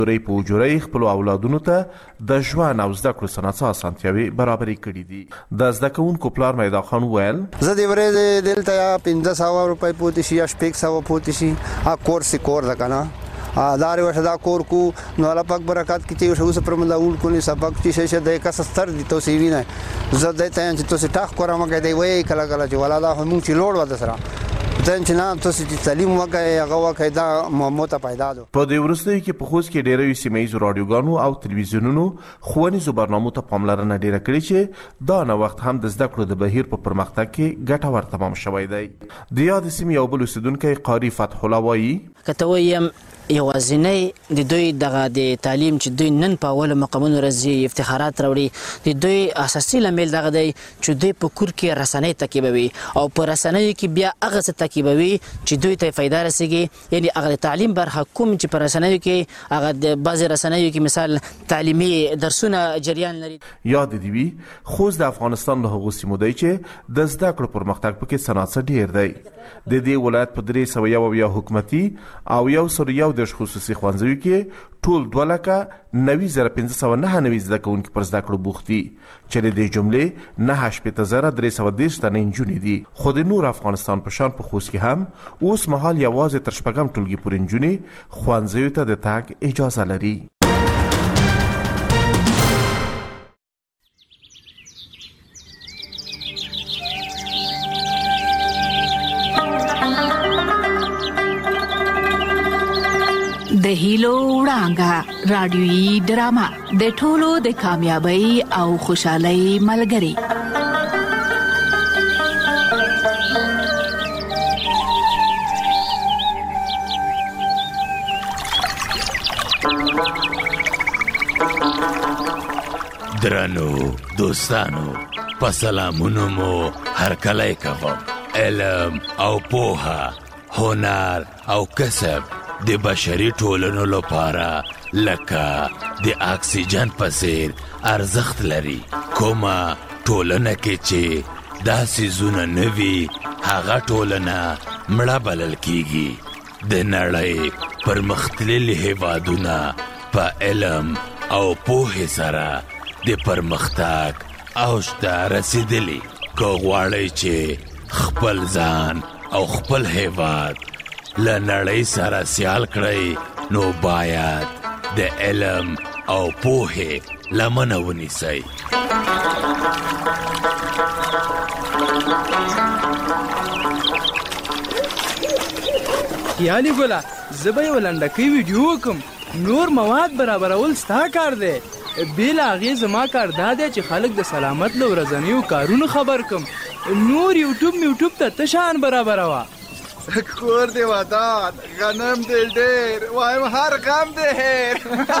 جورۍ په جورۍ خپلو اولادونو ته د ژوند او زده کړو سناسا اسانتیاوې برابرې کړي دي. د زده کوونکو پلار میدا خان وویل زه د ورځې دلته یا 1500 روپۍ پوتې شي یا 600 پوتې شي کورس ده که نه داري ورته دا کور کو نو الله پاک برکات کی چې اوس پر ملاول کو نه سبق چې شه د کا ستر دي تو سی وینه زه د ته چې تو ټاخ کورم کې دی وای کله کله چې ولا دا هم چې لوړ ود سره ځین چې نه تو چې تعلیم وکړي هغه وکړي دا موته پیدا ده. په دې ورستۍ کې په خوست کې ډېرې سیمایي رادیوګانو او تلویزیونونو ښوونیزو برنامو ته پاملرنه ډېره کړې چې دا نه وخت هم د زده کړو د بهیر په پرمختګ کې ګټور تمام شوی دی. د یاد سیمې یو بل اوسیدونکی قاری فتح الله وایي کته وایم یوازینی د دوی دغه د تعلیم چې دوی نن په اول مقامونو راځي افتخارات راوړي د دوی اساسي لامل دغه دی چې دوی په کور کې رسنۍ تعقیبوي او په رسنیو کې بیا هغه څه تعقیبوي چې دوی ته فایده رسیږي. یعنی هغه د تعلیم برخه کوم چې په رسنیو کې هغه د بعضې رسنیو کې مثال تعلیمي درسونه جریان لري. یاد دې وي خوست د افغانستان له هغو سیمو دی چې د زده کړو پرمختګ پکې صنعت ډېر دی. د دې ولایت په 301 حکومتي او 101 خصوصي ښوونځیو کې ټول 2,90,599 زده کوونکي پر زده کړو بوخت دي چې د دې جملې 9,330 تنه نجونې دي. خو د نور افغانستان په شان په خوست کې هم اوس مهال یوازې تر شپږم ټولګي پورې نجونې ښوونځیو ته د تګ اجازه لري. د هیلو وړانګه رادیويي ډرامه د ټولو د کامیابی او خوشحالۍ ملګری. درنو دوستانو په سلامونو مو هرکلی کوم. علم او پوهه، هنر او کسب د بشري ټولنو لپاره لکه د اکسیجن په څیر ارزښت لري. کومه ټولنه کې چې دا څیزونه نه وي هغه ټولنه مړه بلل کیږي. د نړۍ پرمختللي هیوادونه په علم او پوهې سره د پرمختګ اوج ته رسیدلي. که غواړئ چې خپل ځان او خپل هیواد له نړۍ سره سیال کړئ نو باید د علم او پوهې لمنه ونیسئ. یالي ګله زه به یو لنډکۍ ویډیو وکم. نور مواد برابرول ستا کار دی. بېله هغې زما کار دا دی چې خلک د سلامت له ورځنیو کارونو خبر کم. نور یوټیوب ته تشان برابروه. کور دی ودان، غنم دی ډېر، وایم هر غم دی هیر.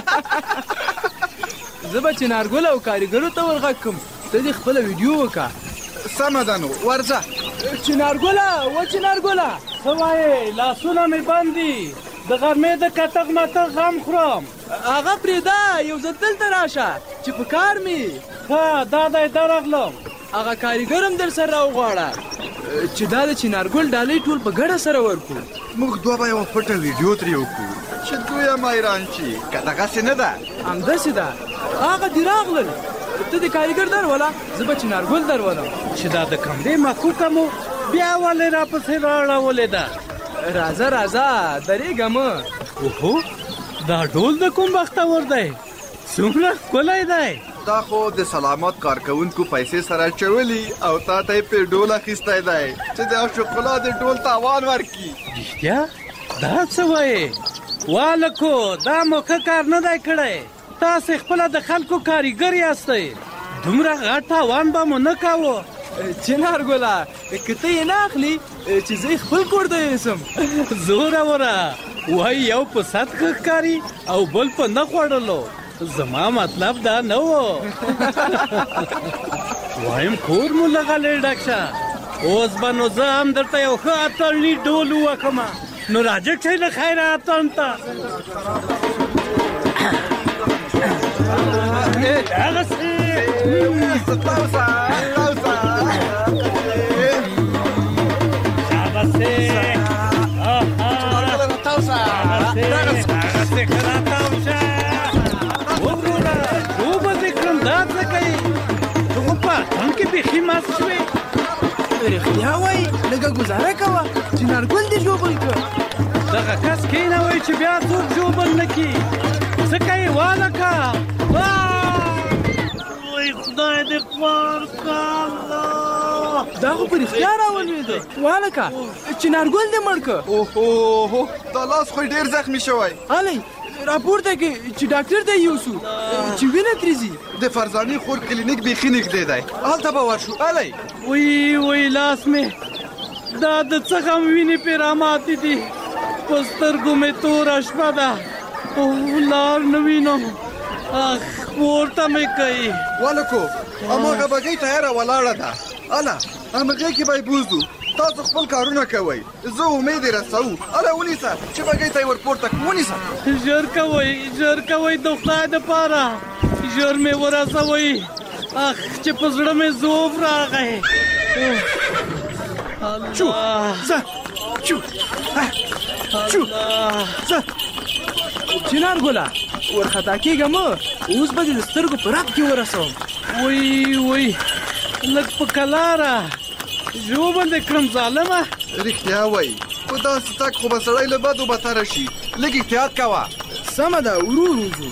زه به چنارګل او کاریګرو ته ورغږ کم ته دې خپله ویډیو وکړه. سمه ده نو ورځه. چنارګله و چنارګله څه وایې لاسونه مې بند دي د غرمې د کتغ متغ غم خورم. هغه پرېږده یو ځل دلته راشه چې په کار مې ښه دا دی درغلم. هغه کاریګر هم در سره راوغواړه چې دا د چنارګل ډالۍ ټول په ګډه سره ورکړو. موږ دوه به یوه پټه ویډیو ترې وکړو چې دوی هم حیران شي. که دغسې نه ده همداسې ده. هغه دې راغلل ته د کاریګر درولله زه به چنارګل درولم چې دا د کمرې مکوکه مو بیا ولې راپسې راړولې ده. راځه درېږه مه. اوهو دا ډول د کوم بختور دی؟ څومره ښکلی دی. دا خو د سلامت کارکوونکو پیسې سره چولي او تا ته یې پې ډول اخیستی دی چې د شوکولا د ډول تاوان ورکړي. رښتیا دا څه وایې؟ والکو دا موقع کار نه دی کړی. تاسې خپله د خلکو کاریګر یاستئ. دومره غټ تاوان به مو نه کاوه. چنارګله که ته یې نه اخلي چې زه خپل کور ته یوسم. زوره وره وایي یو په صد ښه ښکاري او بل په نه خوړلو. زما مطلب دا نه و. وایم کور مو لغلی ډک شه. اوس به نو زه هم درته یو ښه اتڼي ډول ووکمه. نو راجګ شئ له خیره اتڼ ته. دغسې شابسې بیا وای لږه ګزاره کوه چنارګل دې ژوبل کړ. دغه کس کېنوئ چې بیا څوک ژوبل نه کړي. ځکه یې والکه. وای خدای دې خوار کړه. دا خو په رښتیا راولوېده. والکه چنارګل دې مړ کړ. اوهو دا لاس خو ډېر زخمي شوی. هلی راپورته کې چې ډاکټر ته یوسو چې وینه ترې ځي. د فرزانې خور کلینیک بیخي نږدې دی، هلته به ورشو. هلی وی لاس مې دا د څه غم وینې پې راماتې دي. په سترګو مې توره شپه ده او لار نه وینم. اخ پورته مې کوي. والکو هماغه بګۍ تیاره ولاړه ده. هله همغې کې به یې بوځو. تاسو خپل کارونه کوئ، زه امید یې رسوو. هله ونیسه چې بګۍ ته یې ورپورته کړو. ونیسه. ژر کوئ د خدای دپاره. ژر مې ورسوئ. اخ چې په زړه مې ذوب راغی. چو ځه چو چو ځه چنارګله ورخطا کېږه مه. اوس به دې د سترګو په رپ کې ورسوم. وی لږ په کلاره ژوبل دې کړم ظالمه. رښتیا وایي په داسې تګ خو به سړی له بدو بتره شي. لږ احتیاط کوه. سمه ده ورو ځو.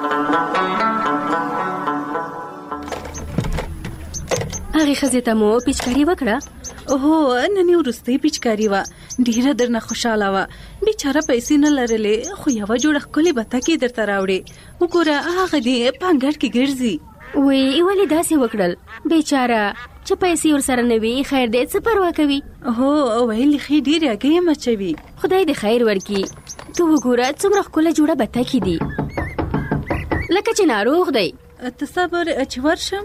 هغې ښځې ته مو پیچکاري وکړه؟ هو نن یې وروستۍ پیچکاري وه. ډېره درنه خوشحاله وه. بیچاره پیسې نه لرلې خو یوه جوړه ښکلې بتکې درته راوړې. وګوره هغه دې په انګړ کې ګرځي. وی ولې داسې وکړل؟ بیچاره چې پیسې ورسره نه وي خیر دی څه پروا کوي. هو ویلې ښې ډېرې هګۍ یې مچوي. خدای دې خیر ورکړي. ته وګوره څومره ښکله جوړه بتکې دي لکه چې ناروغ دی. ته صبر چې ورشم.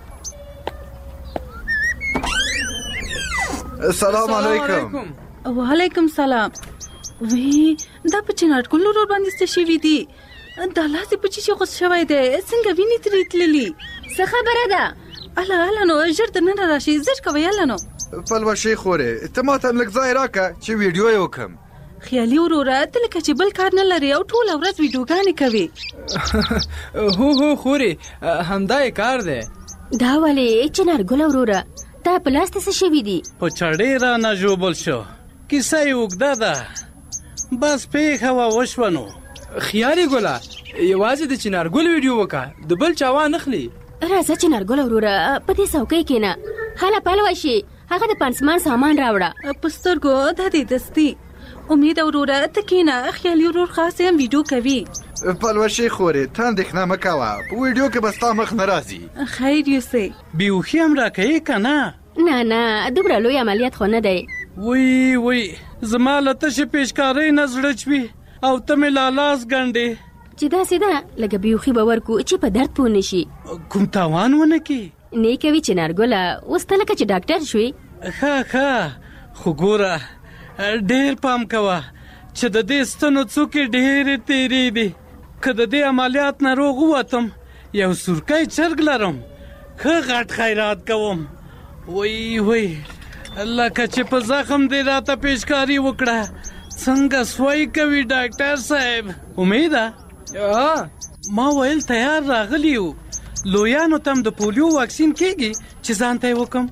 السلام علیکم. وعلیکم سلام. وی دا په چنارګل ورور باندې څه شوي دي؟ دا لاس یې په چیچي غوڅ شوی دی. څنګه وینې ترې تللي؟ څه خبره ده؟ الله نو ژر دننه راشي. زر کوئ الله نو. پلوشې خورې ته ماته لږ ځای راکړه چې ویډیو یې وکړم. خیالي وروره ته لکه چې بل کار نه لري او ټوله ورځ ویډیوګانې کوي. هو خورې همدا یې کار دی. دا ولې چنارګله وروره تا په لاس ته څه شوي دي؟ په چړې رانه ژوبل شو. کیسه یې اوږده ده. بس پیښه وشوه نو. خیالي ګله یوازې د چنارګل ویډیو وکړه، د بل چا وا نه خلي. راځه چنارګله وروره په دې څوکۍ کښېنه. هله پلوه شي. هغه د پانسمان سامان راوړه. په سترګو دا دې دستي. امید وروره ته کښېنه. خیالي ورور خاص هم ویډیو کوي. پلوشې خورې ته اندېښنه مه کوه. په ویډیو کې به ستا مخ نه راځي. خیر یوسې. بیهوښي هم راکوي که نه؟ نه دومره لوی عملیات خو نه دی. وی زما له تشې پیشکارۍ نه زړه چوي او ته مې لالاس ګنډې. چې داسې ده لږه بیهوښي به ورکو چې په درد پوه نه شي. کوم تاوان ونه کړي؟ نه کوي چنارګله. اوس ته لکه چې ډاکټر شوې. ښه خو ګوره ډېر پام کوه چې د دې ستنو څوکې ډېرې تیرې دي. که د دې عملیات نه روغ ووتم یو سورکی چرګ لرم. ښه غټ خیرات کوم. وی لکه چې په زخم دې راته پیشکاري وکړه. څنګه سوی کوي ډاکټر صاحب؟ امیده ما ویل تیار راغلی یو. لویانو تم د پولیو واکسین کېږي چې ځان ته یې وکم.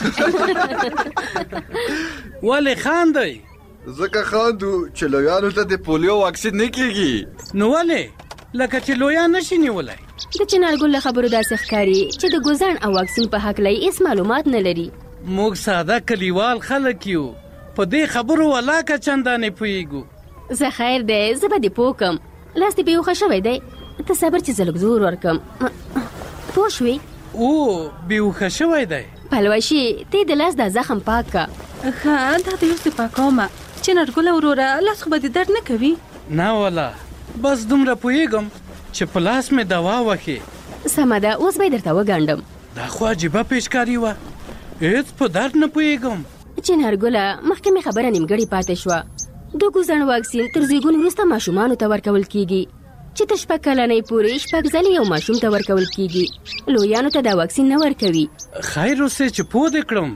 ولې خاندئ؟ ځکه خاندو چې لویانو ته د پولیو واکسین نه کېږي. نو ولې؟ لکه چې لویان نشي نیولی. د چنارګل له خبرو داسې ښکاري چې د ګوزڼ او واکسین په هکله یې هېڅ معلومات نه لري. موږ ساده کلیوال خلک یو. په دې خبرو ولاکه چندانې پوهېږو. زه خیر دی زه به دې پوه کړم. لاس دې بیهوښه شوی دی. ته صبر چې زه لږ زور ورکړم. پوه شوې؟ بیهوښه شوی دی. پلوشي ته د لاس دا زخم پاک که. ښه دا د یو څه پاکومه. چنارګله وروره لاس خو به دې درد نه کوي؟ نه والا بس دومره پوهېږم چې په لاس مې دوا وخې. سمه ده اوس به یې درته وګنډم. دا خو عجیبه پیشکاري وه. هېڅ په درد نه پوهېږم. چنارګله مخکې مې خبره نیمګړې پاتې شوه. د ګوزڼ واکسین تر زیږون وروسته ماشومانو ته ورکول کیږي چې تر 6 کلنۍ پورې 6 ځلې یو ماشوم ته ورکول کیږي. لویانو ته دا واکسین نه ورکوي. خیر اوسې چې پوه دې کړم.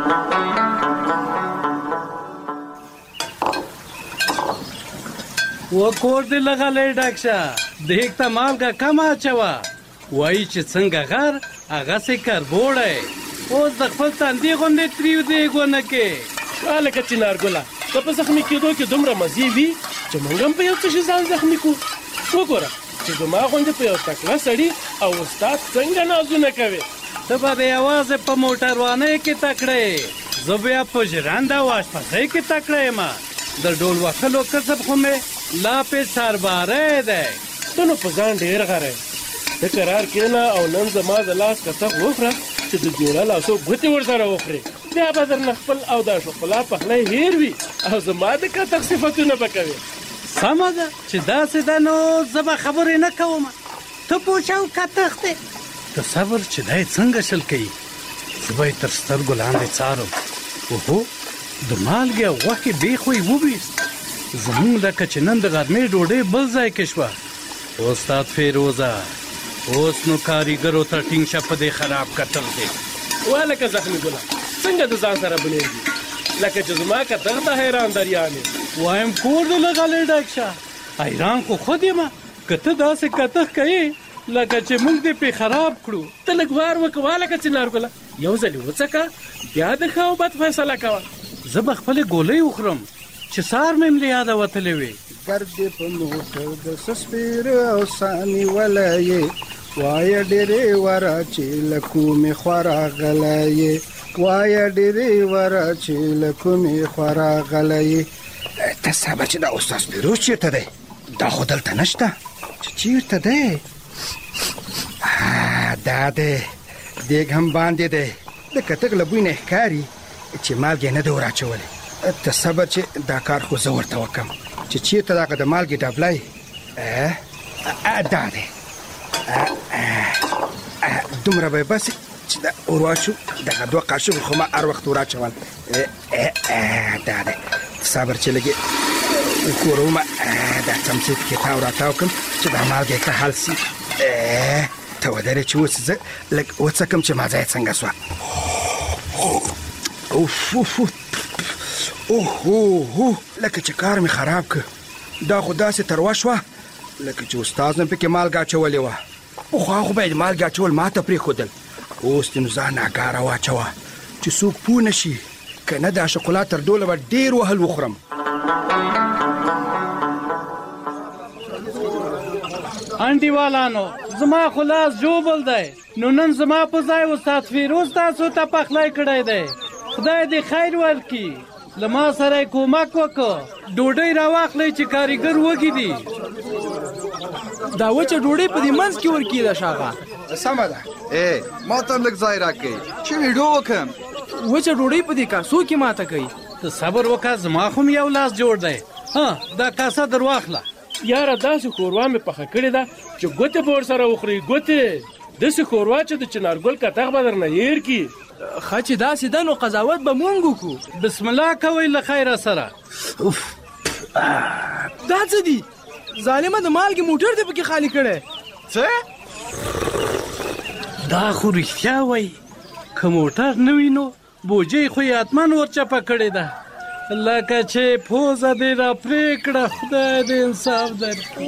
وکور دې لغلی ډک شه. دیګ ته مالګه کمه اچوه. وایي چې څنګه غر هغسې کربوړی. اوس د خپل تندي غوندې تریو دیګونه کې هلکه چنارګله که په زخمي کېدو کې دومره مزې وي چې موږ هم په یو څه شي ځان زخمي کړو. وګوره چې زما غوندې په یو تکړه سړي او استاد څنګه نازونه کوي. ته به د یوازې په موټروانۍ کې تکړه یې، زه بیا په ژرنده او اشپزۍ کې تکړه یم. د ډول وهلو کسب خو مې لا پې سرباری دی. ته نو په ځان ډېر غره ته قرار کښېنه او نن زما د لاس کتغ وخوره چې د جوړه لاسو ګوتې ورسره وخورې. بیا به درنه خپل او د شوکولا پخلی هېر وي او زما د کتغ صفتونه به کوې. سمه ده چې داسې ده نو زه به خبرې نه کوم. ته پوچه او کتغ دی تصور چې دی څنګه شل کوي. زه به یې تر سترګو لاندې څارم. اوهو د مالګې او غوښې بیخ یې وویست. زموږ لکه چې نن د غرمې ډوډۍ بل ځای کې شوه. استاد فیروزه اوس نو کاریګرو ته ټینګ شه په دې خراب کتغ دی. وهلکه زخمي ګله څنګه د ځان سره بلېږي لکه چې زما کتغ ته حیران دریان یې. وایم کور دې له غلې ډک شه. حیران خو خود یم که ته داسې کتغ کوې لکه چې موږ دې پې خراب کړو. ته لږ وار وکړه هلکه چنارګله یو ځلې وڅکه بیا د ښه او بد فیصله کوه. زه به خپلې ګولۍ وخورم چې سهار مې له یاده وتلې وې. ګردې په موټر د سسپېره او ساني ولی وایه ډېرې وره چې له کومې خوا راغلی وایه ډېرې وره چې له کومې خوا راغلی. ته صبر چې دا استاد فیروز چېرته دی؟ دا خو دلته نشته. چې چېرته دی؟ دا دی دیګ هم باندې دی. د کتغ له بوی نه ښکاري چې مالګې نه دی ور اچولی. ته صبر چې دا کار خو زه ورته وکړم چې چېرته دغه د مالګې ډبلی دا دی. دومره به یې بس چې دا ور واچو. دغه 2 قاشق خو ما هر وخت ور اچول. دا دی صبر چې لږې وکورومه. دا څمڅې پکې تاو راتاو کړم چې دا مالګې ښه حل سي. ته ودرې چې اوس زه لږ وڅکم چې مازه یې څنګه سوه. اوه لکه چې کار مې خراب که. دا خو داسې تروه شوه لکه چې استاد نه پکې مالګه اچولې وه. پخوا خو به یې مالګه اچول ما ته پرېښودل. اوس دې نو ځان ناګاره واچوه چې څوک پوه نه شي. که نه دا شکولا تر ډوله به ډېر وهل وخورم. انډیوالانو زما خو لاس جوبل دی نو نن زما په ځای استاد فیروز تاسو ته پخلی کړی دی. خدای دې خیر ورکړي. له ما سره یې کومک وکړه. ډوډۍ راواخلئ چې کاریګر وږي دي. دا وچه ډوډۍ په دې منځ کې ورکېده شاغه. سمه ده ما ته هم لږ ځای راکړئ چې ویډیو وکړم. وچه ډوډۍ په دې کاسو کې ماته کوي. ته صبر وکړه زما خو یو لاس جوړ دی. دا کاسه در واخله. یاره داسې ښوروا مې پخه کړې ده چې ګوتې به ورسره وخورې. ګوتې داسې ښوروا چې د چنارګل کتغ به درنه هېر کړي. ښه چې داسې ده نو قضاوت به مونږ وکړو. بسم الله کوئ له خیره سره. دا څه دي؟ ظالمه د مالګې موټر دې پکې خالي کړی. څه؟ دا خو رښتیا وایي. که موټر نه وي نو بوجۍ خو یې حتمن ورچپه کړې ده. لکه چې پوزه دې را پرې کړه. خدای دې انصاف درکړي.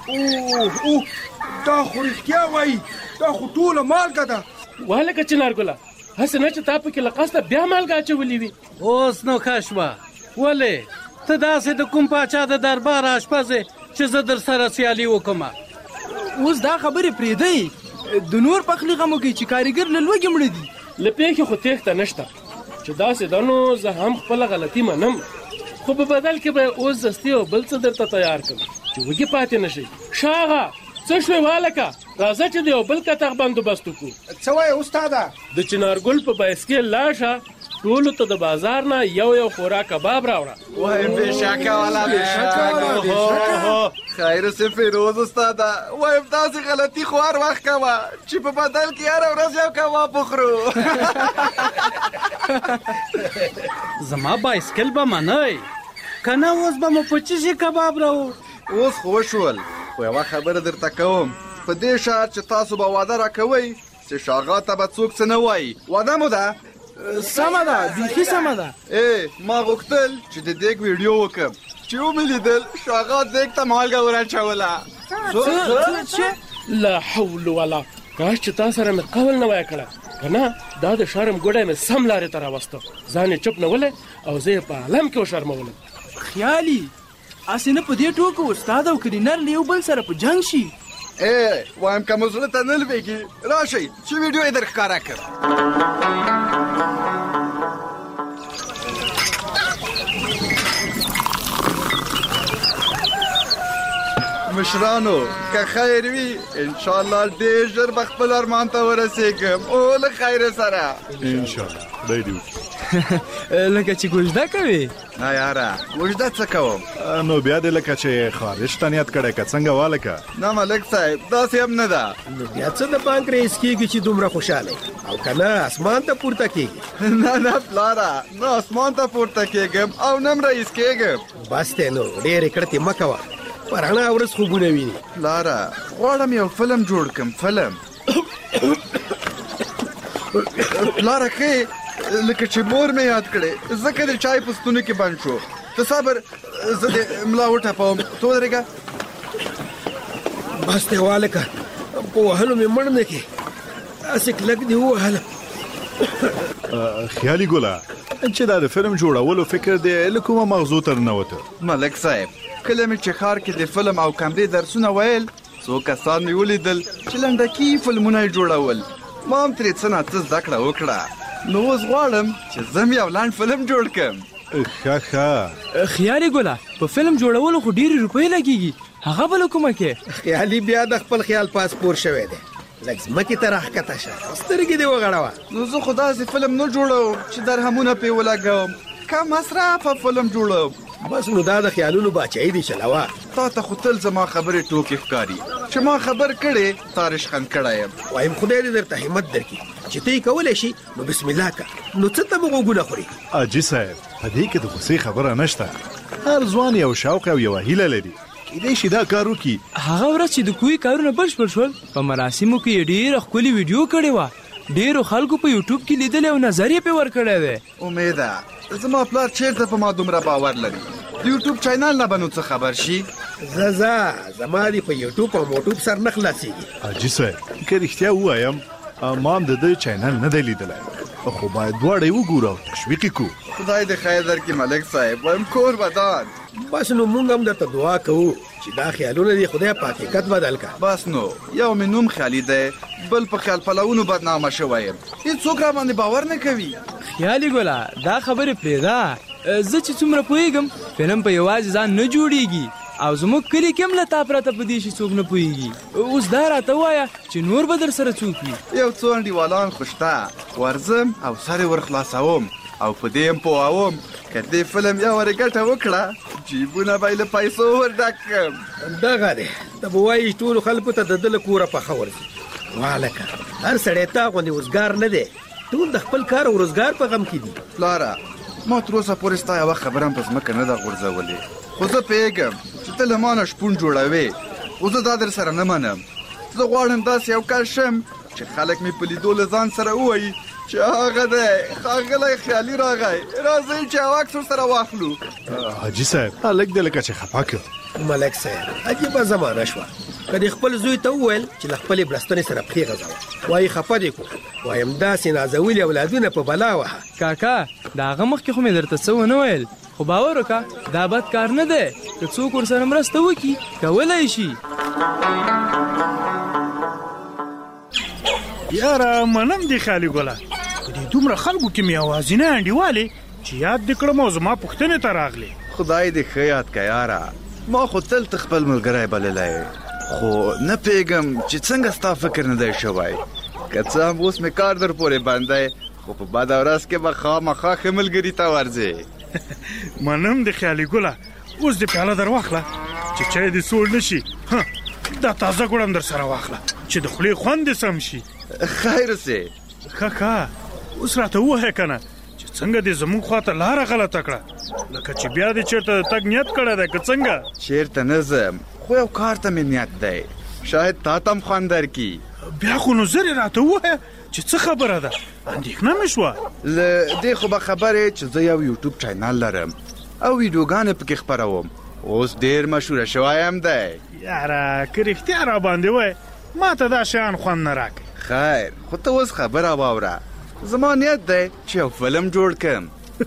دا خو رښتیا وایي. دا خو ټوله مالګه ده. وهلکه چنارګله هسې نه چې تا پکې له قصده بیا مالګه اچولې وي. اوس نو ښه شوه. ولې ته داسې د کوم پاچا د دربار اشپز چې زه در سره سیالي وکړم. اوس دا خبرې پرېږدئ. د نور پخلي غمو کې چې کاریګر له لوږې مړه دي. له پېښې خو تېښته نشته چې داسې ده نو زه هم خپله غلطي منم. خو په بدل کې به اوس زستي او بل څه درته تیار کړم چې وږي پاتې نه شئ. شاغه څه شوی والکه راځه چې د یو بل کتغ بندوبست وکړو. څه وایې استاده؟ د چنارګل په بایسکل لاشه ټولو ته د بازار نه یو خورا کباب راوړه. وای بېشکه والا بېشکه. خیر سه فیروز استاده وایم داسې غلطي خو هر وخت کوه چې په بدل کې هره ورځ یو کباب وخورو. زما بایسکل به منئ که نه اوس به مو په څه شي کباب راوړ. اوس خو وشول خو یوه خبره درته کوم. په دې شرط چې تاسو به واده راکوئ چې شاغا ته به څوک څه نه وایي. واده مو ده؟ سمه ده بیخي سمه ده. ما غوښتل چې د دیګ ویډیو وکړم چې ومې لیدل شاغا دیګ ته مالګه ور اچوله. لا حول ولا کاش چې تا سره مې قول نه وای کړی که نه دا د شرم ګوډی مې سم لارې ته راوسته ځان یې چپ نه ولی او زه یې په عالم کې وشرمولم. خیالي اسې نه په دې ټوکو استاد او کلینر له یو بل سره په جنګ شي. وایم که مو زړه ته نه لوېږي راشئ چې ویډیو یې در ښکاره کړ. مشرانو که خیر وي انشاءالله ډېر ژر به خپل ارمان ته ورسېږم او له خیر سره انشاءالله خدای دې وکړي. لکه چې ګوژده کوي. نه یاره ګوژده څه کوم نو بیا دې لکه چې خارج ته نیت کړی که څنګه والکه. نه ملک صاحب داسې هم نه ده. نو بیا څه د پانکریاس کېږي چې دومره خوشحاله او که نه اسمان ته پورته کېږي. نه نه پلاره نه اسمان ته پورته کېږم او نه هم رئیس کېږم. بس دی نو ډېرې کړتې مه کوه په رڼا ورځ خوبونه ویني. پلاره غواړم یو فلم جوړ کړم. فلم پلاره ښې لکه چې مور مې یاد کړې ځکه د چای په ستوني کې بند شو. ته صبر زه دې ملا وټپوم ته ودرېږه. بس دی والکه په وهلو مې مړ نه کې داسې کلک دې ووهله. خیالي ګله چې دا د فلم جوړولو فکر دې له کومه مغزو ته ننوته؟ ملک صاحب کله مې چې ښار کې د فلم او کمرې درسونه ویل څو کسان مې ولیدل چې لنډکي فلمونه یې جوړول. ما هم ترې څه نه څه زده کړه وکړه نو اوس غواړم چې زه هم یو لنډ فلم جوړ کړم. ښه خیالي ګله په فلم جوړولو خو ډېرې روپۍ لګېږي هغه به له کومه کې؟ خیالي بیا د خپل خیال پاسپور شوی دی لږ ځمکې ته راښکته شه سترګې دې وغړوه. نو زه خو داسې فلم نه جوړوم چې درهمونه پرې ولګوم کم مصرفه فلم جوړوم. بس نو دا د خیالونو باچایي دي چلوه. تا ته خو تل زما خبرې ټوکې ښکاري چې ما خبر کړې تا رشخند کړی یم. وایم خدای دې درته همت درکړي چې ته یې کولی شي نو بسم الله که نو څه ته به غوږونه خوري. حاجي صاحب په دې کې د غوسې خبره نشته. هر ځوان یو شوق او یوه هیله لري کیدای شي دا کار وکړي. هغه ورځ چې د کوی کارونه بشپړ شول په مراسمو کې یې ډېره ښکلې ویډیو کړې وه. ډېرو خلکو په یوټیوب کې لیدلې او نظر یې پرې ورکړی دی. امیده زما پلار چېرته په ما دومره باور لري د یوټیوب چینل نه به نو څه خبر شي. زه زما دې په یوټیوب او موټوب سر نه خلاصېږي. حاجي صاحب که رښتیا ووایم ما هم د ده چینل نه دی لیدلی خو باید دواړه یې وګورو او تشویق یې کړو. خدای دې خیر درکړي ملک صاحب وایم کور ودان. بس نو موږ هم درته دعا کوو چې دا خیالونه دې خدای په حقیقت بدل کړه. بس نو یو مې نوم خیالي دی بل په خیال پلوونو بدنامه شوی یم. هېڅوک را باندې باور نه کوي. خیالي ګله دا خبرې پرېږده. زه چې څومره پوهېږم فلم په یوازې ځان نه جوړېږي او زموږ کلي کې هم له تا پرته په دې شي څوک نه پوهېږي. اوس دا راته ووایه چې نور به در سره څوک وي؟ یو څو انډیوالان خو شته ورځم او سر یې ورخلاصوم او په دې هم پوهوم که دې فلم یو ورې ګټه وکړه جیبونه به یې له پیسو ور ډک کړم. دغه دی ته به وایي ټولو خلکو ته د ده له کوره پخه ورځي. والکه هر سړی تا غوندې وزګار نه دی ټول د خپل کار او روزګار په غم کې دي. پلاره ما تر اوسه پورې ستا یوه خبره هم په ځمکه نه ده غورځولې خو زه پوهېږم چې ته له ما نه شپون جوړوې خو زه دا در سره نه منم. زه غواړم داسې یو کس شم چې خلک مې په لیدو له ځان سره ووایي چې هغه دی ښاغلی خیالي راغی راځئ چې یو عکس ورسره واخلو. حاجي صاحب هلک دې لکه چې خفه کړ. ملک صاحب عجیبه زمانه شوه که دې خپل زوی ته وویل چې له خپلې بړستنې سره پښې غځوه وایي خفه دې کړو وایم داسې نازولي اولادونه په بلا وهه. کاکا د هغه مخکې خو مې درته څه ونه ویل خو باور وکړه دا بد کار نه دی که څوک ورسره مرسته وکړي کولی شي. یاره منم دې خیالي ګله په دې دومره خلکو کې مې یوازینی انډیوالې چې یاد دې کړم او زما پوښتنې ته راغلې. خدای دې ښه یاد کړه یاره ما خو تل ته خپل ملګری بللی خو نه پوهېږم چې څنګه ستا فکر نه دی شوی. که څه هم اوس مې کار در پورې بند دی خو په بده ورځ کې به خامخا ښه ملګري ته ورځې. منم د خیالي ګله اوس دې پیاله در واخله چې چای دې سوړ نه شي. دا تازه ګوړه هم در سره واخله چې د خولې خوند دې سم شي. خیر سې ښه اوس راته ووایه که نه چې څنګه دې زموږ خواته لاره غلطه کړه لکه چې بیا دې چېرته د تګ نیت کړی دی که څنګه؟ چېرته نه ځم خو یو کار ته مې نیت دی شاید تا ته هم خوند درکړي. بیا خو نو زر یې راته ووایه چې څه خبره ده اندېښنه مې شوه. له دې خو به خبرې چې زه یو یوټیوب چینل لرم او ویډیوګانې پکې خپروم اوس ډېر مشهوره شوی یم دی. یاره که رښتیا را باندې وای ما ته دا شیان خوند نه راکوي. خیر خو ته اوس خبره واوره زما نیت دی چې یو فلم جوړ کړم.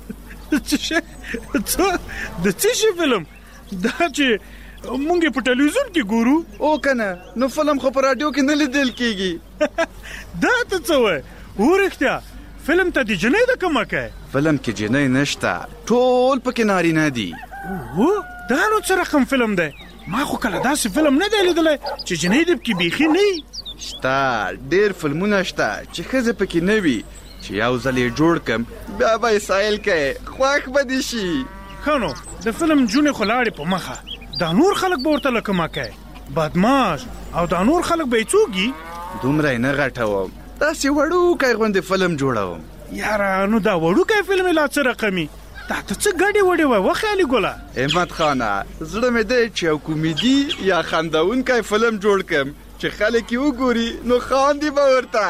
د څه شي فلم؟ دا چې مونږ په ټلویزیون کې ګورو. او کنه نو فلم خو په رادیو کې نه لیدل کیږي. دا ته څه وایې؟ ورښتیا فلم ته د جنۍ د کمه کوي؟ فلم کې جنۍ نشته، ټول پکې نارینه دي. دا نو څه رقم فلم دی؟ ما خو کله داسې فلم نه دی لیدلی چې جنۍ د پکې بیخي نه وي. شته ډېر فلمونه شته چې ښځې پکې نه وي، چې یو ځل یې جوړ کړم بیا به یې سایل کوې، خوښ به دې شي. ښه نو د فلم جونې خو لاړې په مخه، دا نور خلک به ورته لکه ما کوي بدماش، او دا نور خلک به یې څوک وي؟ دومره یې نه غټوم، داسې وړوکی غوندې فلم جوړوم. یاره نو دا وړوکی فلم یې لا څه رقمي؟ دا ته څه ګډې وډې وای وخیالي ګله؟ احمد خانه زړه مې دی چې یو کومیډي یا خندونکی فلم جوړ کړم چې خلک یې وګوري نو خاندي به ورته.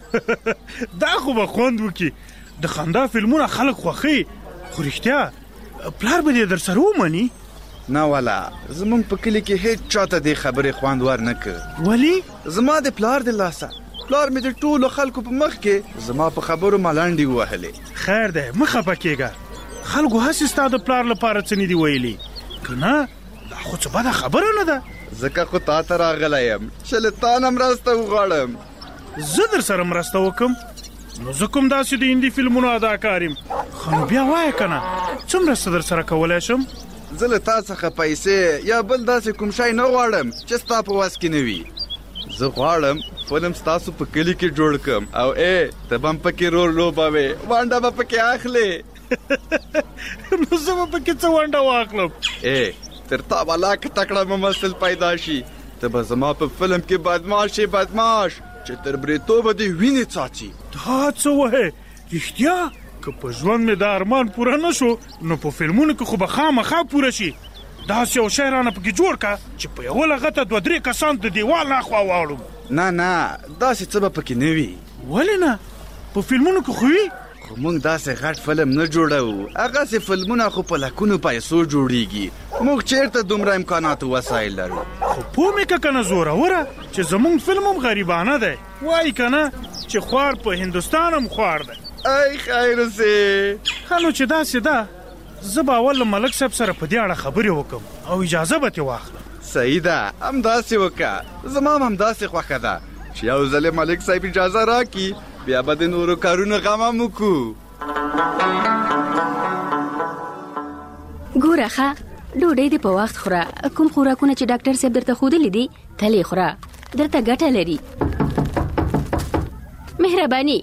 دا خو به خوند وکړي، د خندا فلمونه خلک خوښوي، خو رښتیا پلار به دې در سره ومني؟ نه والا زمونږ په کلي کې هیڅ چاته دې خبرې خوند ور نه کړ. ولې؟ زما د پلار د لاسه پلار مې د ټولو خلکو په مخ کې زما په خبرو ملنډې ووهلې. خیر دی مه خفه کېږه، خلکو هسې ستا د پلار لپاره څه نه دي ویلي که نه؟ دا خو څه بده خبره نه ده. ځکه خو تا ته راغلی یم چې له تا نه مرسته وغواړم. زه در سره مرسته وکړم؟ نو زه کوم داسې د هندي فلمونو اداکار یم. ښه نو بیا وایه که نه څه مرسته در سره کولی شم؟ زه له تا څخه پیسې یا بل داسې کوم شی نه غواړم چې ستا په وس کې نه وي. زه غواړم فلم ستاسو په کلي کې جوړ کړم او ته به هم پکې رول لوبوې، ونډه به پکې اخلې. نو زه به پکې څه ونډه واخلم؟ تر تا به لا که تکړه ممثل پیدا شي، ته به زما په فلم کې بدماش یې بدماش چې تر بریتوبه دې وینې څاڅي. دا څه وایې رښتیا؟ که په ژوند مې دا ارمان پوره نه شو نو په فلمونو کې خو به خامخا پوره شي. داسې یو شی رانه پکې جوړ که چې په یوه لغته 2-3 کسان د دیوال نه اخوا واړم. نه داسې څه به پکې نه وي. ولې نه؟ په فلمونو کې خو وي. خو موږ داسې غټ فلم نه جوړو، هغسې فلمونه خو په لکونو پیسو جوړیږي. موږ چیرته دومره امکاناتو وسایل لرو؟ خو پوه مې که نه زوروره چې زمونږ فلم هم غریبانه دی، وایي که نه چې خوار په هندوستان هم خوار دی. ای خیر اوسې. ښه نو چې داسې ده زه به اول له ملک صاحب سره په دې اړه خبرې وکړم او اجازه به ترې واخلم. صحیح ده، همداسې وکړه. زما هم همداسې خوښه ده چې یو ځل ملک صاحب اجازه راکړي بیا به د نورو کارونو غم هم وکړو. ګوره ښه ډوډۍ دې په وخت خوره، کوم خوراکونه چې ډاکټر صاحب درته ښودلي دي تل یې خوره، درته ګټه لري. مهرباني.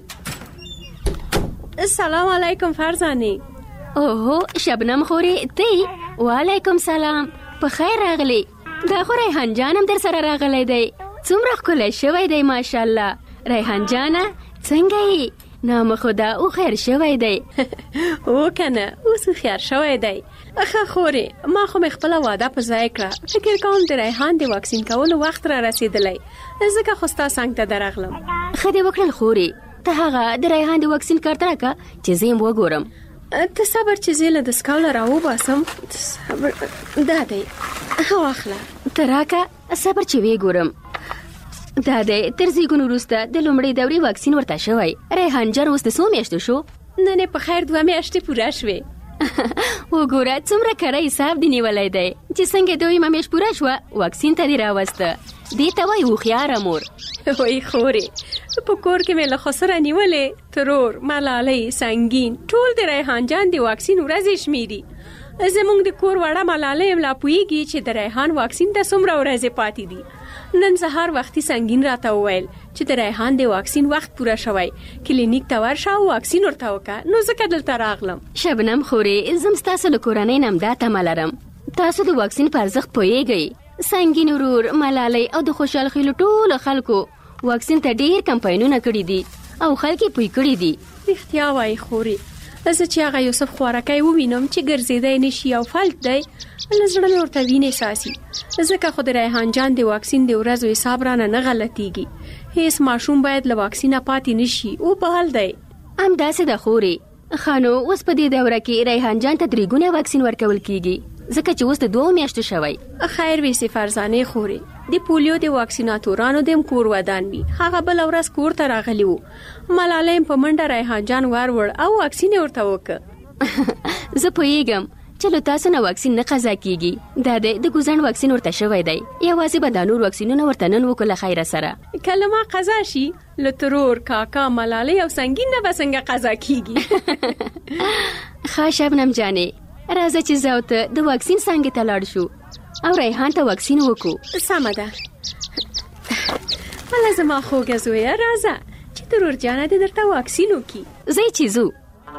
السلام علیکم فرزانې. اوهو شبنم خورې تی؟ وعلیکم سلام، په خیر راغلی. دا خو ریحان جان هم در سره راغلی دی، څومره ښکلی شوی دی ماشاءالله. ریحان جانه څنګه یې؟ نامه خدا او خیر شوی دی. او کنه اوس خیر شوی دی. ښه خورې ما خو مې خپله واده په ځای کړه، فکر کوم د ریحان د واکسین کولو وخت را رسېدلی، ځکه خو ستا څنګ ته درغلم. ښه دې وکړل خورې، ته هغه د ریحان د واکسین کارت راکړه چې زه یې وګورم. ته صبر چې زه له دسکاله راوباسم. صبر دا دی، ښه واخله. ته راکړه صبر چې ویې ګورم. دا دی تر زیږون وروسته د لومړۍ دورې واکسین ورته شوی. ریحان جان اوس د څو میاشتو شو؟ نن یې په خیر 2 میاشتې پوره شوې. وګوره څومره کره حساب دی نیولی دی چې څنګه 2 میاشت پوره شوه واکسین ته دې راوسته. دې ته وایي هوښیاره مور. وای خورې په کور کې مې له خسره نیولې، ترور ملالۍ سنګین ټول د ریحان جان د واکسین ورځې شمیري. زمونږ د کور وړه ملالۍ لا پوهېږي چې د ریحان واکسین ته څومره ورځې پاتې دي. نن سهار وختي سنګین راته وویل چې د ریحان د واکسین وخت پوره شوی، کلینیک ته ورشه او واکسین ورته وکړه، نو ځکه دلته راغلم. شبنم خورې زم ستاسو له کورنۍ نه همدا تمه لرم، تاسو د واکسین په ارزښت پوهېږئ. سنګین ورور ملالۍ او د خوشحال خیلو ټولو خلکو واکسین ته ډېر کمپاینونه کړي دي او خلک یې پوه کړي دي. رښتیا وایي خورې، زه چې هغه یوسف خوارکی ووینم چې ګرځېدی نشي او فلج دی، له زړه مې ورته وینې ساسي، ځکه خو د ریحان جان د واکسین د ورځو حساب رانه نه غلطیږي. هیڅ ماشوم باید له واکسینه پاتې نشي او بهل دی. همداسې ده خورې. ښه نو اوس په دې دوره کې ریحان جان ته 3 واکسین ورکول کیږي، ځکه چې اوس د 2 میاشتو شوی. خیر ویسې فرزانې خورې، د پولیو د واکسیناتورانو د کور ودان وي. هغه بل ورځ کور ته راغلی وو. ملالۍ په منډه ریحان جان وروړ او واکسین ورته وکړ. زه پوهیږم چې له تاسو نه واکسین نه قضا کیږي. دا د ګوزڼ واکسین ورته شوی دی. یوازې به دا نور واکسینونه ورته نن وکړه خیره سره. کله ما قضا شي له ترور کاکا ملالۍ او سنگین نه به څنګه قضا کیږي. ښه شبنم جانې راځه چې زه او ته د واکسین څانګې ته لاړ شو او ریحان ته واکسین وکړو. سمه ده. مله زما خوږه زویه راځه چې ترور جانه دې درته واکسین وکړي. ځئ چې ځو.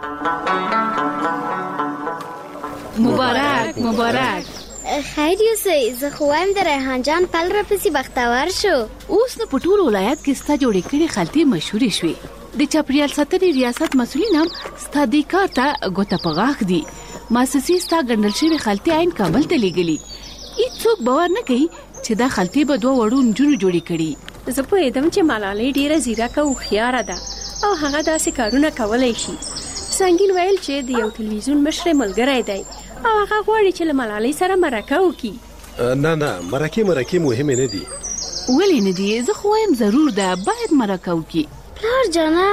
مبارک مبارک. خیر یوسئ، زه خو وایم د ریحان جان پل راپسې بختور شو. اوس نو په ټول ولایت کې ستا جوړې کړې خلطې مشهورې شوې. د چاپریال ساتنې ریاست مسؤلین هم ستا دې کار ته ګوته په غاښ دي. مؤسسې ستا ګنډل شوې خلطې عین کابل ته لېږلي. هیڅوک باور نه کوي چې دا خلطې به 2 وړو نجونو جوړې کړي. زه پوهېدم چې ملالۍ ډېره ځیرکه او هوښیاره ده او هغه داسې کارونه کولی شي. سنگین ویل چې د یو تلویزیون مشر ملګری دی او هغه غواړي چې له ملالۍ سره مرکه وکړي. نه مرکې مهمې نه دي. ولې نه دي؟ زه خو وایم ضرور ده باید مرکه وکړي. پلار جانه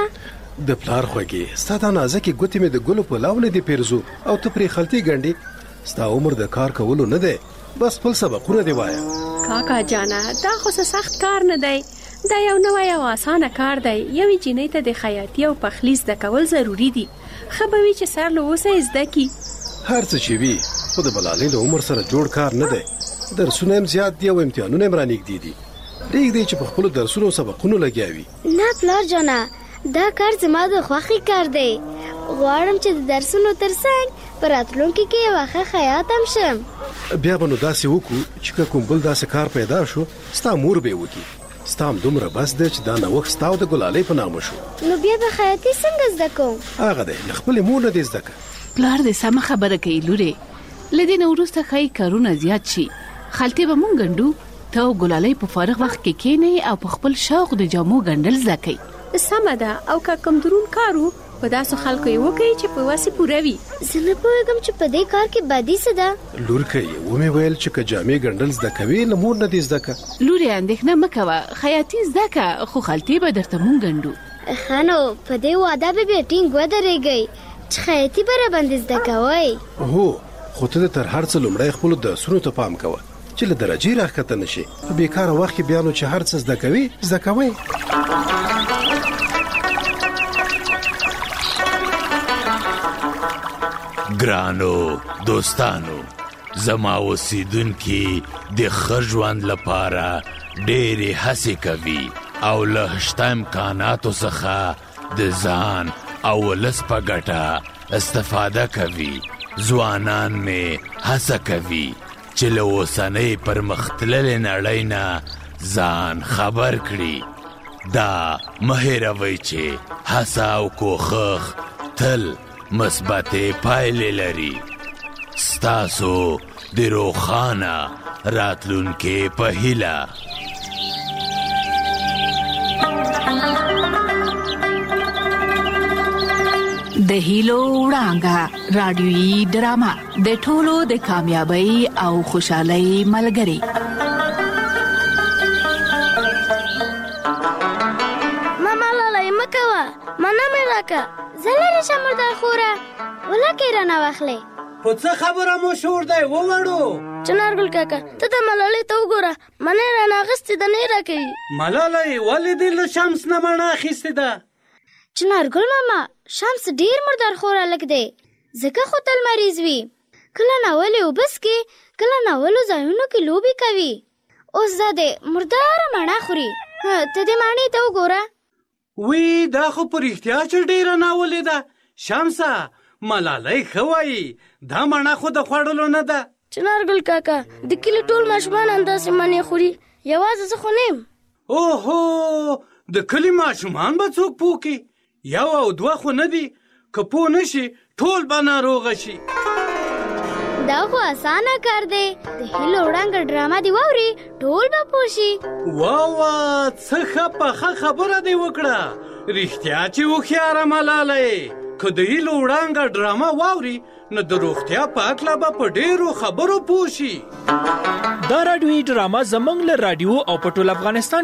د پلار خوږې ستا دا نازکې ګوتې مې د ګلو په لاو نه دي پیرزو او ته پرې خلطې ګنډې. ستا عمر د کار کولو نه دی، بس خپل سبقونه دی وایه. کاکا جانه دا خو سخت کار نه دی، دا یو نوی او اسانه کار دی. یوې جینۍ ته د خیاطي او پخلي زده کول ضروري دي. ښه به وي چې سر له اوسه یې زده کړي. هر څه چې وي خو د ملالۍ له عمر سره جوړ کار نه دی. درسونه هم زیات دي او امتحانونه هم رانږدې دي. پرېږدئ چې په خپلو درسونو او سبقونو لګیا وي. نه پلار جانه، دا کار زما د خوښې کار دی. غواړم چې د درسونو ترڅنګ په راتلونکي کې یوه ښه خیاط هم شم. بیا به نو داسې وکړو چې که کوم بل داسې کار پیدا شو ستا مور به یې وکړي. ستا هم دومره بس دی چې دا نوښت ستا او د ګلالۍ په نامه شو. نو بیا به خیاطي څنګه زده کوم؟ هغه دی له خپلې مور نه دې زده کړه. پلار دې سمه خبره کوي لورې. له دې نه وروسته ښایي کارونه زیات شي. خلطې به مونږ ګنډو، ته او ګلالۍ په فارغ وخت کې کښېنئ او په خپل شوق د جامو ګنډل زده کوئ. سمه ده. او که کوم درون کار و په داسو خلکو یې وکړي چې په واسې پوره وي. زه نه پوهېږم چې په دې کار کې بدي څه ده. لورکه یې ومې ویل چې که جامې ګنډل زده کوې له مور نه دې زده کړه. لورې اندېښنه مه کوه، خیاطي زده کړه خو خلطې به درته مونږ ګنډو. ښه نو په دې وعده به بیا ټینګ ودرېږئ چې خیاطي به راباندې زده کوئ. هو خو ته تر هر څه لومړی خپلو درسونو ته پام کوه چې له درجې راښکته نه شي. په بېکاره وخت کې بیا نو چې هر څه زده کوې زده کوئ. ګرانو دوستانو، زما اوسیدونکي د ښه ژوند لپاره ډېرې هڅې کوي او له شته امکاناتو څخه د ځان او ولس په ګټه استفاده کوي. ځوانان مې هڅه کوي چې له اوسنۍ پرمختللې نړۍ نه ځان خبر کړي. دا مه هېروئ چې هڅه او کوښښ تل مثبتې پایلې لري. ستاسو د روښانه راتلونکي په هیله. د هیلو وړانګه رادیویي ډرامه د ټولو د کامیابی او خوشحالۍ ملګری. ماما لاله مه کوه، منه مې راکه. زه لرې شم مردار خوره، ولکې رانه واخلې. خو څه خبره مو شور دی ووړو؟ چنارګل کاکا ته د ملالۍ ته وګوره، منه یې رانه اخیستې ده نه یې راکوي. ملالۍ ولې دې له شمس نه مڼه اخیستې ده؟ چنارګل ماما شمس ډېر مردار خور هلک دی، ځکه خو تل مریض وي. کله ناولې اوبه څښي، کله ناولو ځایونو کې لوبې کوي. اوس دا دی مرداره مڼه خوري. ته دې مڼې ته وګوره. وی دا خو په رښتیا چې ډېره ناولې ده. شمسه ملالۍ ښه وایي، دا مڼه خو د خوړلو نه ده. چنارګل کاکا د کلي ټول ماشومان همداسې مڼې خوري، یوازې زه خو نه یم. اوهو د کلي ماشومان به څوک پوه کړي؟ یو او دوه خو نه دي، که پوه نه شي ټول به ناروغه شي. دا خو اسانه کار دی، د هیلو وړانګه ډرامه دی واوري ټول به پوه شي. واه څه ښه پخه خبره دی وکړه. رښتیا چې هوښیاره ملالۍ، که د هیلو وړانګه ډرامه واوري نو د روغتیا په هکله به په ډېرو خبرو پوه شي. دا راډیویي ډرامه زموږ له راډیو او په ټول افغانستان